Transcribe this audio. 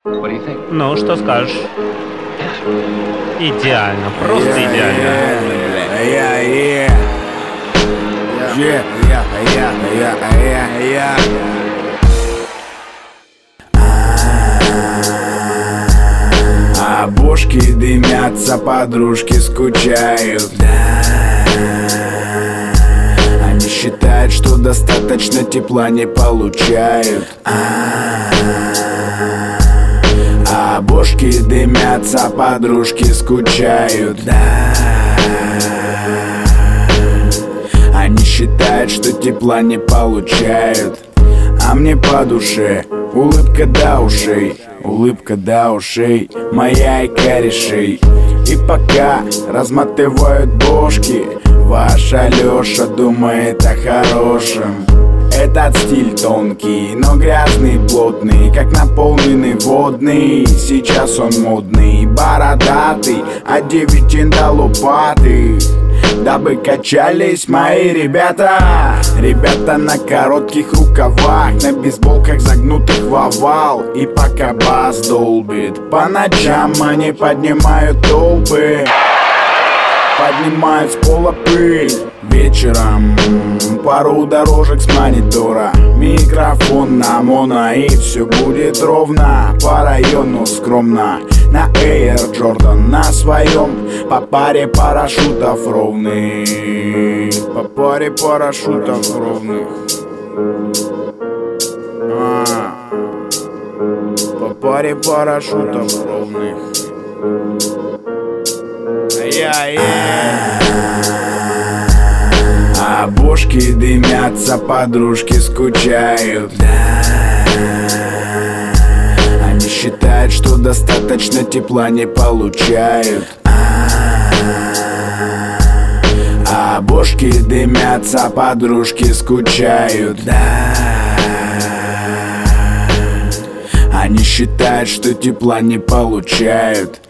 Ну, что скажешь? Идеально, просто идеально. А бошки дымятся, подружки скучают. Они считают, что достаточно тепла не получают. А бошки дымятся, подружки скучают. Они считают, что тепла не получают. А мне по душе улыбка до ушей, улыбка до ушей, моя и корешей. И пока разматывают бошки, ваша Лёша думает о хорошем. Этот стиль тонкий, но грязный, плотный, как наполненный водный. Сейчас он модный, бородатый, от девятин до лопаты, дабы качались мои ребята. Ребята на коротких рукавах, на бейсболках загнутых в овал. И пока бас долбит, по ночам они поднимают толпы, поднимают с пола пыль. Вечером пару дорожек с монитора, микрофон на моно, и все будет ровно. По району скромно, на Air Jordan на своем, по паре парашютов ровных, по паре парашютов ровных. По паре парашютов ровных. А бошки дымятся, подружки скучают. Они считают, что достаточно тепла не получают. А бошки дымятся, подружки скучают. Они считают, что тепла не получают.